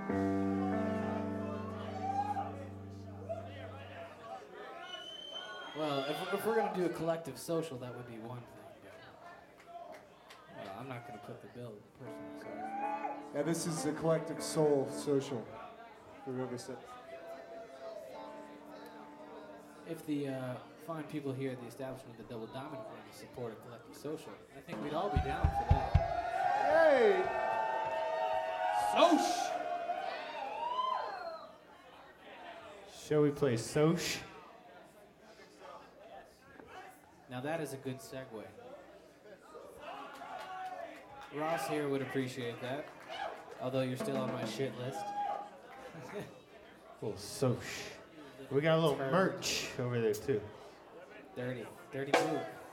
Well, if we're going to do a collective social, that would be one thing. But, I'm not going to put the bill personally, sorry. Yeah, this is a collective soul social for Riverside. If the fine people here at the establishment of the Double Diamond were to support a collective social, I think we'd all be down for that. Hey! Soch! Shall we play Soch? Now that is a good segue. Ross here would appreciate that, although you're still on my shit list. Little Soch. We got a little merch over there too. Dirty move.